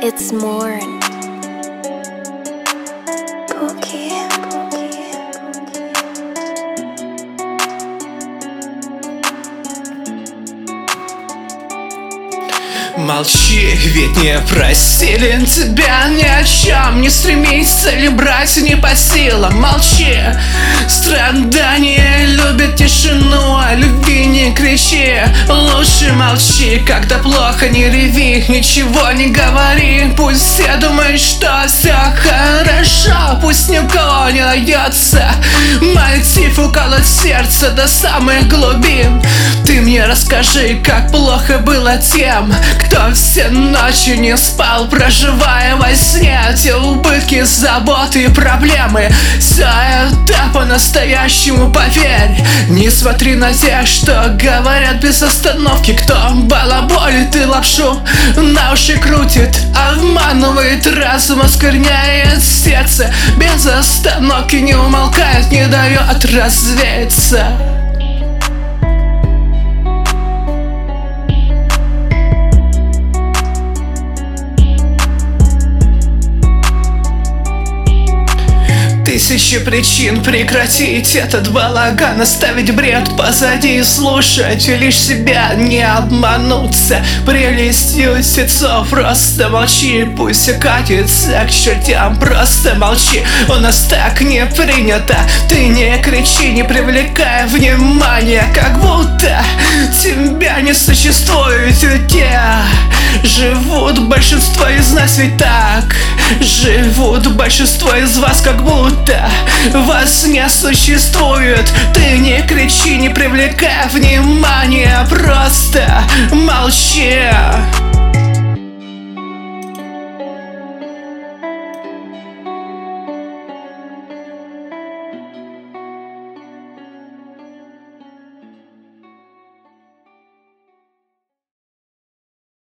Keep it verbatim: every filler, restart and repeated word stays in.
It's Morn. Pookie. Молчи, ведь не просили тебя ни о чем. Не стремись цели брать не по силам. Молчи, страдания любят тишину, о любви не кричи. Лучше молчи, когда плохо не реви, ничего не говори. Пусть все думают, что все хорошо. Пусть ни у кого не найдется мотив уколоть сердце до самых глубин. Ты мне расскажи, как плохо было тем, кто все ночи не спал, проживая во сне те убытки, заботы и проблемы. Все это по-настоящему, поверь. Не смотри на тех, что говорят без остановки, кто балаболит и лапшу на уши крутит, обманывает разум, оскверняет сердце. Без остановки не умолкает, не дает развеяться. Тысячи причин прекратить этот балаган, оставить бред позади и слушать лишь себя, не обмануться прелестью птицов. Просто молчи, пусть все катится к чертям. Просто молчи, у нас так не принято. Ты не кричи, не привлекая внимания, как будто тебя не существует. Те живут большинство из нас, ведь так живут большинство из вас, как будто вас не существует. Ты не кричи, не привлекай внимания, просто молчи.